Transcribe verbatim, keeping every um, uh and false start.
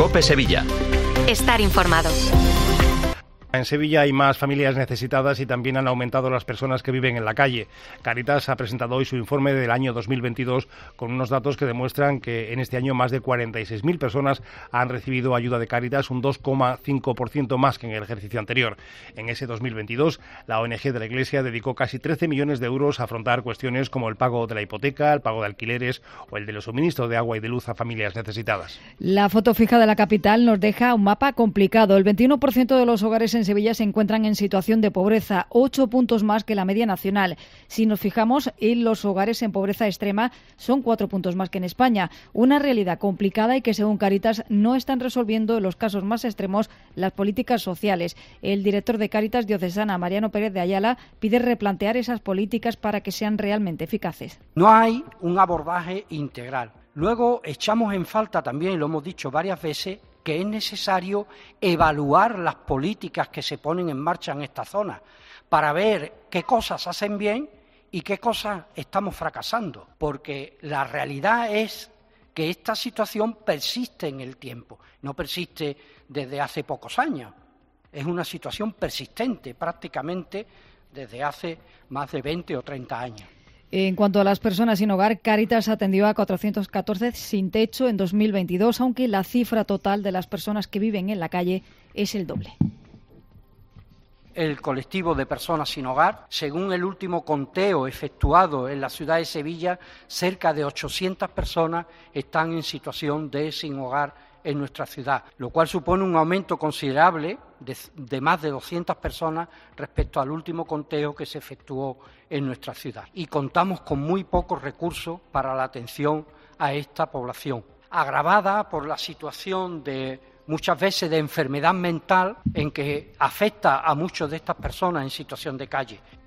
Cope Sevilla. Estar informado. En Sevilla hay más familias necesitadas y también han aumentado las personas que viven en la calle. Cáritas ha presentado hoy su informe del año dos mil veintidós con unos datos que demuestran que en este año más de cuarenta y seis mil personas han recibido ayuda de Cáritas, un dos coma cinco por ciento más que en el ejercicio anterior. En ese dos mil veintidós, la O N G de la Iglesia dedicó casi trece millones de euros a afrontar cuestiones como el pago de la hipoteca, el pago de alquileres o el de los suministros de agua y de luz a familias necesitadas. La foto fija de la capital nos deja un mapa complicado. El veintiuno por ciento de los hogares en En Sevilla se encuentran en situación de pobreza, ocho puntos más que la media nacional. Si nos fijamos en los hogares en pobreza extrema, son cuatro puntos más que en España. Una realidad complicada y que, según Cáritas, no están resolviendo en los casos más extremos las políticas sociales. El director de Cáritas Diocesana, Mariano Pérez de Ayala, pide replantear esas políticas para que sean realmente eficaces. No hay un abordaje integral. Luego echamos en falta también, y lo hemos dicho varias veces, que es necesario evaluar las políticas que se ponen en marcha en esta zona para ver qué cosas hacen bien y qué cosas estamos fracasando, porque la realidad es que esta situación persiste en el tiempo, no persiste desde hace pocos años, es una situación persistente prácticamente desde hace más de veinte o treinta años. En cuanto a las personas sin hogar, Cáritas atendió a cuatrocientos catorce sin techo en dos mil veintidós, aunque la cifra total de las personas que viven en la calle es el doble. El colectivo de personas sin hogar, según el último conteo efectuado en la ciudad de Sevilla, cerca de ochocientas personas están en situación de sin hogar en nuestra ciudad, lo cual supone un aumento considerable de, de más de doscientas personas respecto al último conteo que se efectuó en nuestra ciudad. Y contamos con muy pocos recursos para la atención a esta población, agravada por la situación de muchas veces de enfermedad mental en que afecta a muchas de estas personas en situación de calle.